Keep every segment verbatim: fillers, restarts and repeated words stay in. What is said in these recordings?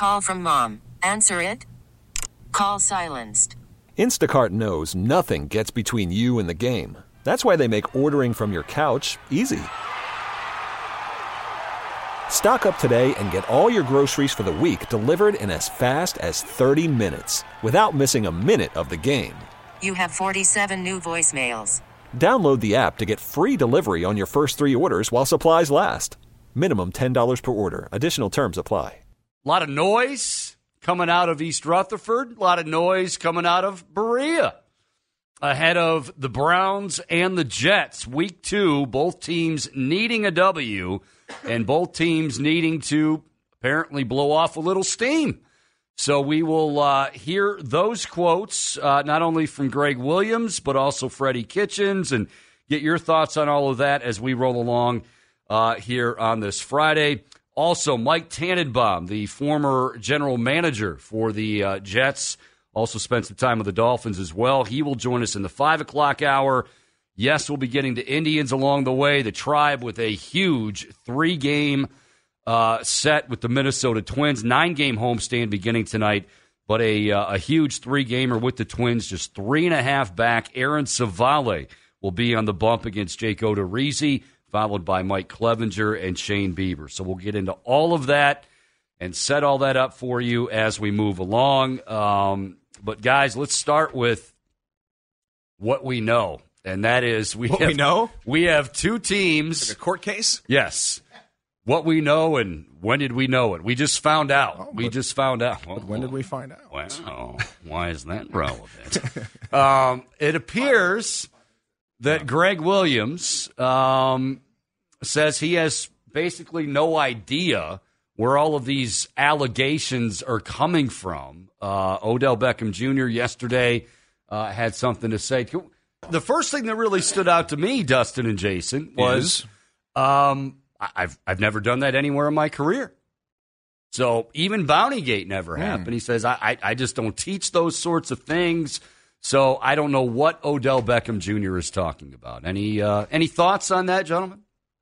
Call from mom. Answer it. Call silenced. Instacart knows nothing gets between you and the game. That's why they make ordering from your couch easy. Stock up today and get all your groceries for the week delivered in as fast as thirty minutes without missing a minute of the game. You have forty-seven new voicemails. Download the app to get free delivery on your first three orders while supplies last. Minimum ten dollars per order. Additional terms apply. A lot of noise coming out of East Rutherford. A lot of noise coming out of Berea. Ahead of the Browns and the Jets. Week two, both teams needing a W, and both teams needing to apparently blow off a little steam. So we will uh, hear those quotes, uh, not only from Greg Williams, but also Freddie Kitchens, and get your thoughts on all of that as we roll along uh, here on this Friday. Also, Mike Tannenbaum, the former general manager for the uh, Jets, also spent some time with the Dolphins as well. He will join us in the five o'clock hour. Yes, we'll be getting to Indians along the way. The Tribe with a huge three-game uh, set with the Minnesota Twins. Nine-game homestand beginning tonight, but a, uh, a huge three-gamer with the Twins, just three and a half back. Aaron Savale will be on the bump against Jake Odorizzi, followed by Mike Clevenger and Shane Bieber. So we'll get into all of that and set all that up for you as we move along. Um, but, guys, let's start with what we know, and that is we what have, we know? We have two teams. Like a court case? Yes. What we know and when did we know it? We just found out. Oh, we just found out. But when did we find out? Well, why is that relevant? um, it appears that Greg Williams um, says he has basically no idea where all of these allegations are coming from. Uh, Odell Beckham Junior yesterday uh, had something to say. The first thing that really stood out to me, Dustin and Jason, was um, I've I've never done that anywhere in my career. So even Bountygate never mm. happened. He says, I, I I just don't teach those sorts of things. So I don't know what Odell Beckham Junior is talking about. Any uh, any thoughts on that, gentlemen?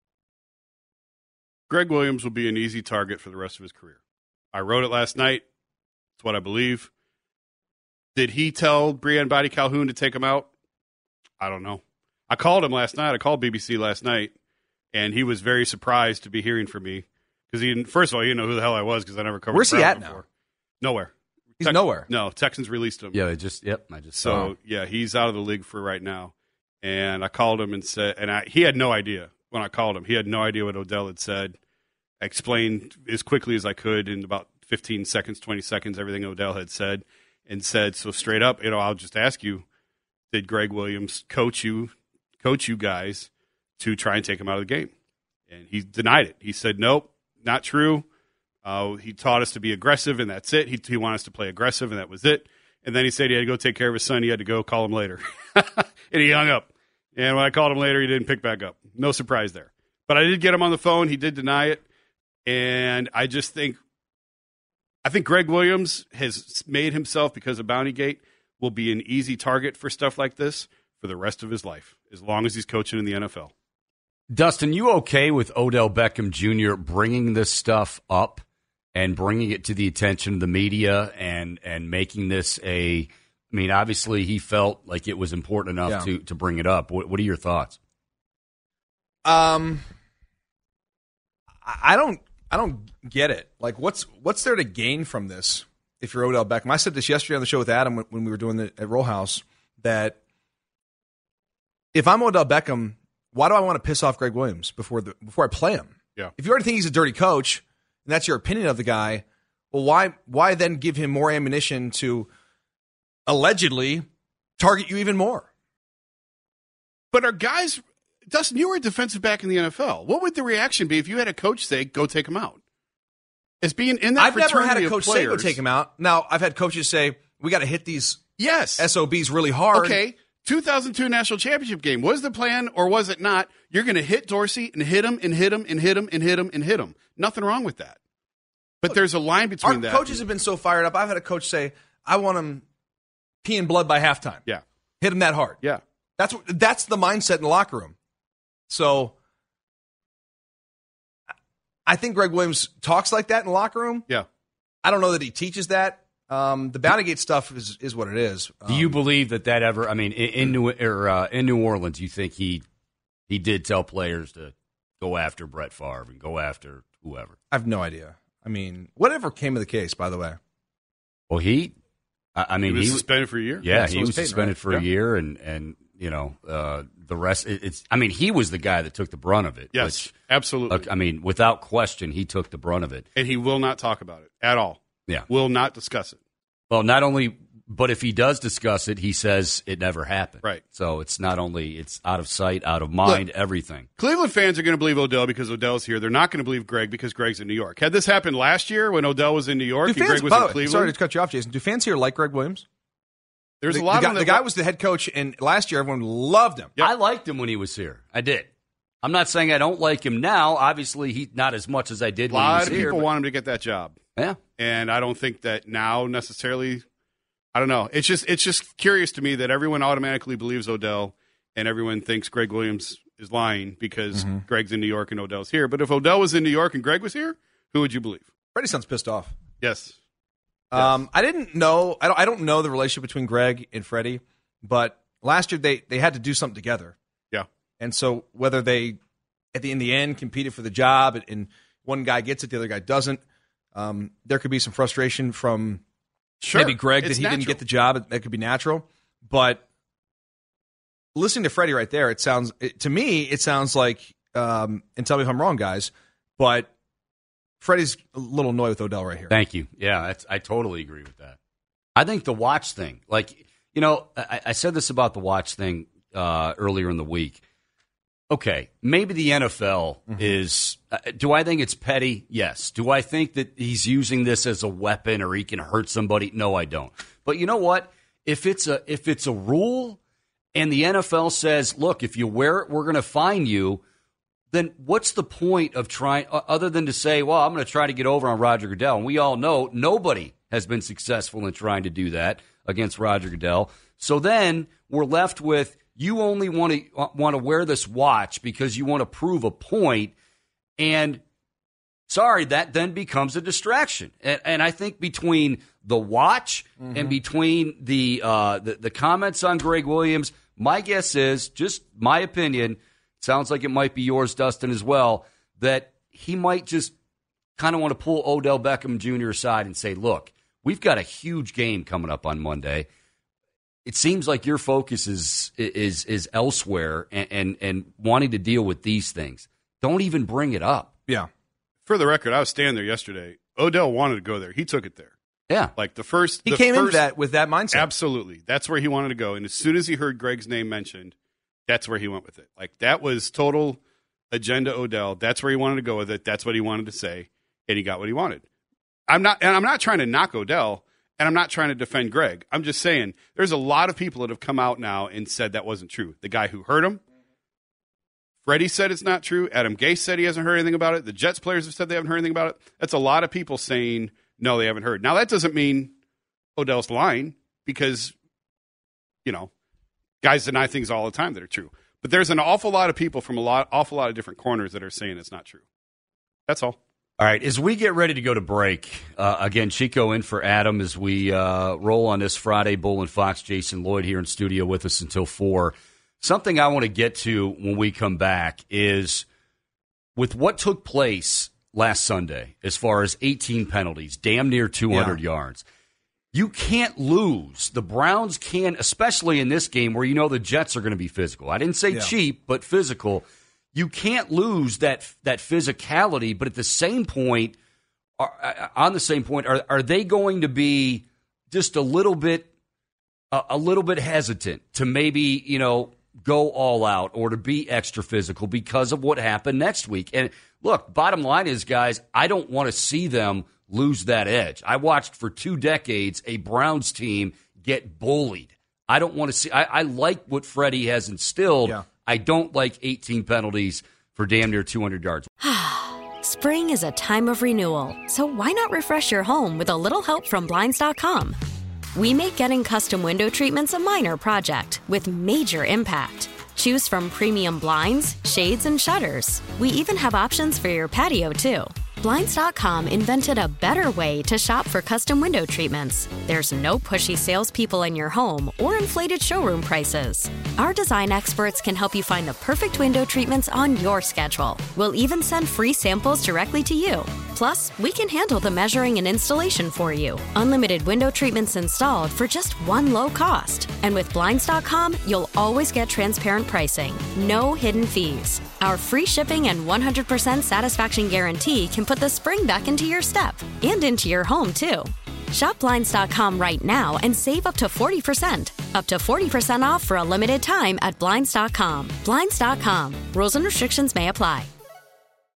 Greg Williams will be an easy target for the rest of his career. I wrote it last night. It's what I believe. Did he tell Breanne Body Calhoun to take him out? I don't know. I called him last night. I called B B C last night, and he was very surprised to be hearing from me. Because he didn't, first of all, he didn't know who the hell I was because I never covered Where's he at before. now? Nowhere. He's Tex- nowhere. No, Texans released him. Yeah, I just yep, I just so saw him. yeah, he's out of the league for right now. And I called him and said, and I, he had no idea when I called him. He had no idea what Odell had said. I explained as quickly as I could in about fifteen seconds, twenty seconds, everything Odell had said, and said, so straight up, you know, I'll just ask you, did Greg Williams coach you, coach you guys to try and take him out of the game? And he denied it. He said, nope, not true. Uh, he taught us to be aggressive, and that's it. He, he wanted us to play aggressive, and that was it. And then he said he had to go take care of his son. He had to go call him later. And he hung up. And when I called him later, he didn't pick back up. No surprise there. But I did get him on the phone. He did deny it. And I just think, I think Greg Williams has made himself, because of Bountygate, will be an easy target for stuff like this for the rest of his life, as long as he's coaching in the N F L. Dustin, you okay with Odell Beckham Junior bringing this stuff up and bringing it to the attention of the media and, and making this a, I mean, obviously he felt like it was important enough yeah. to, to bring it up. What, what are your thoughts? Um, I don't, I don't get it. Like, what's what's there to gain from this if you're Odell Beckham? I said this yesterday on the show with Adam when, when we were doing it at Roll House, that if I'm Odell Beckham, why do I want to piss off Greg Williams before the before I play him? Yeah. If you already think he's a dirty coach, and that's your opinion of the guy, well, why why then give him more ammunition to allegedly target you even more? But are guys, Dustin, you were a defensive back in the N F L. What would the reaction be if you had a coach say, go take him out? As being in that I've never had fraternity a of coach say, players, go take him out. Now, I've had coaches say, we got to hit these yes. S O Bs really hard. Okay, two thousand two National Championship game. Was the plan or was it not? You're going to hit Dorsey and hit him and hit him and hit him and hit him and hit him. Nothing wrong with that. But Look, there's a line between our that. Coaches have been so fired up. I've had a coach say, I want him peeing blood by halftime. Yeah. Hit him that hard. Yeah. That's what, that's the mindset in the locker room. So I think Greg Williams talks like that in the locker room. Yeah. I I don't know that he teaches that. Um, the Bountygate stuff is, is what it is. Um, Do you believe that that ever? I mean, in, in New or, uh, in New Orleans, you think he he did tell players to go after Brett Favre and go after whoever? I have no idea. I mean, whatever came of the case, by the way. Well, he, I, I mean, he was he, suspended for a year. Yeah, Yeah, so he was was Peyton, suspended right? for Yeah. a year, and and you know uh, the rest. It, it's. I mean, he was the guy that took the brunt of it. Yes, which, absolutely. look, I mean, without question, he took the brunt of it. And he will not talk about it at all. Yeah. Will not discuss it. Well, not only, but if he does discuss it, he says it never happened. Right. So it's not only it's out of sight, out of mind, Look, everything. Cleveland fans are going to believe Odell because Odell's here. They're not going to believe Greg because Greg's in New York. Had this happened last year when Odell was in New York Do and fans, Greg was by in the way, Cleveland? sorry to cut you off, Jason. Do fans here like Greg Williams? There's the, a lot the of guy, them the that- guy was the head coach, and last year everyone loved him. Yep. I liked him when he was here. I did. I'm not saying I don't like him now. Obviously, he not as much as I did A when he lot was of here. people but- want him to get that job. Yeah. And I don't think that now necessarily. I don't know. It's just it's just curious to me that everyone automatically believes Odell and everyone thinks Greg Williams is lying because Mm-hmm. Greg's in New York and Odell's here. But if Odell was in New York and Greg was here, who would you believe? Freddie sounds pissed off. Yes. Um, I didn't know. I don't. I don't know the relationship between Greg and Freddie, but last year they they had to do something together, Yeah. and so whether they at the in the end competed for the job and, and one guy gets it, the other guy doesn't. Um, there could be some frustration from Sure. maybe Greg that It's he didn't natural. get the job. That could be natural, but listening to Freddie right there, it sounds it, to me it sounds like. Um, and tell me if I'm wrong, guys, but Freddie's a little annoyed with Odell right here. Thank you. Yeah, that's, I totally agree with that. I think the watch thing, like, you know, I, I said this about the watch thing uh, earlier in the week. Okay, maybe the N F L mm-hmm. is, uh, do I think it's petty? Yes. Do I think that he's using this as a weapon or he can hurt somebody? No, I don't. But you know what? If it's a, if it's a rule and the N F L says, look, if you wear it, we're going to fine you, then what's the point of trying, other than to say, well, I'm going to try to get over on Roger Goodell? And we all know nobody has been successful in trying to do that against Roger Goodell. So then we're left with, you only want to want to wear this watch because you want to prove a point, and sorry, that then becomes a distraction. And, and I think between the watch mm-hmm. and between the, uh, the the comments on Greg Williams, my guess is, just my opinion, sounds like it might be yours, Dustin, as well, that he might just kind of want to pull Odell Beckham Junior aside and say, look, we've got a huge game coming up on Monday. It seems like your focus is is is elsewhere and, and, and wanting to deal with these things. Don't even bring it up. Yeah. For the record, I was standing there yesterday. Odell wanted to go there. He took it there. Yeah. Like the first. He the came first, into that with that mindset. Absolutely. That's where he wanted to go. And as soon as he heard Greg's name mentioned, that's where he went with it. Like that was total agenda Odell. That's where he wanted to go with it. That's what he wanted to say. And he got what he wanted. I'm not, and I'm not trying to knock Odell. And I'm not trying to defend Greg. I'm just saying there's a lot of people that have come out now and said that wasn't true. The guy who hurt him, Freddie said it's not true. Adam Gase said he hasn't heard anything about it. The Jets players have said they haven't heard anything about it. That's a lot of people saying, no, they haven't heard. Now, that doesn't mean Odell's lying because, you know, guys deny things all the time that are true. But there's an awful lot of people from a lot, awful lot of different corners that are saying it's not true. That's all. All right, as we get ready to go to break, uh, again, Chico in for Adam as we uh, roll on this Friday. Bull and Fox, Jason Lloyd here in studio with us until four. Something I want to get to when we come back is with what took place last Sunday as far as eighteen penalties, damn near two hundred yeah. yards. You can't lose. The Browns can, especially in this game where you know the Jets are going to be physical. I didn't say yeah. cheap, but physical. You can't lose that that physicality, but at the same point, are, on the same point, are are they going to be just a little bit, a, a little bit hesitant to maybe you know go all out or to be extra physical because of what happened next week? And look, bottom line is, guys, I don't want to see them lose that edge. I watched for two decades a Browns team get bullied. I don't want to see. I, I like what Freddie has instilled. Yeah. I don't like eighteen penalties for damn near two hundred yards. Spring is a time of renewal, so why not refresh your home with a little help from Blinds dot com? We make getting custom window treatments a minor project with major impact. Choose from premium blinds, shades, and shutters. We even have options for your patio, too. Blinds dot com invented a better way to shop for custom window treatments. There's no pushy salespeople in your home or inflated showroom prices. Our design experts can help you find the perfect window treatments on your schedule. We'll even send free samples directly to you. Plus, we can handle the measuring and installation for you. Unlimited window treatments installed for just one low cost. And with Blinds dot com, you'll always get transparent pricing. No hidden fees. Our free shipping and one hundred percent satisfaction guarantee can put the spring back into your step and into your home, too. Shop Blinds dot com right now and save up to forty percent. Up to forty percent off for a limited time at Blinds dot com. Blinds dot com. Rules and restrictions may apply.